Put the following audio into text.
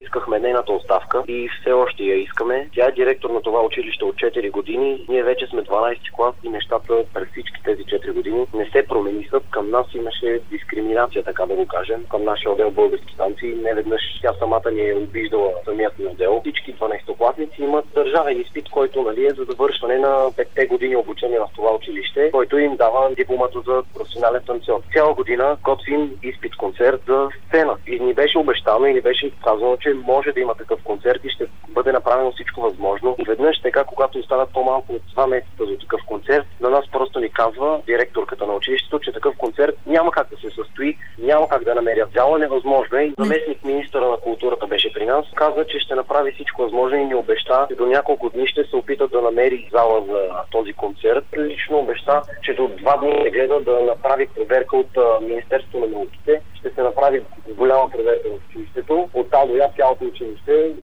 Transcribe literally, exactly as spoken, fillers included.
Искахме нейната оставка и все още я искаме. Тя е директор на това училище от четири години. Ние вече сме дванайсети клас и нещата през всички тези четири години не се промениха. Към нас имаше дискриминация, така да го кажем. Към нашия отдел български станции. Неведнъж тя самата ни е обиждала самият ни отдел. Всички дванайсетокласници имат държавен изпит, който, нали, е за завършване на петте години обучение в това училище, който им дава дипломата за професионален танцор. Цяла година готвим изпит концерт за сцена. И ни беше обещано и ни беше казано, че може да има такъв концерт и ще бъде направено всичко възможно. И веднъж така, когато останат по-малко от два месеца за такъв концерт, на нас просто ни казва директорката на училището, че такъв концерт няма как да се състои, няма как да намерят зала, невъзможно е. Заместник министъра на културата беше при нас, каза, че ще направи всичко възможно и ни обеща, че до няколко дни ще се опитат да намери зала за този концерт. Лично обеща, че до два дни се гледа да направи проверка от Министерството на науките. Ще се направи голяма проверка в училището. От А до Я цялото училище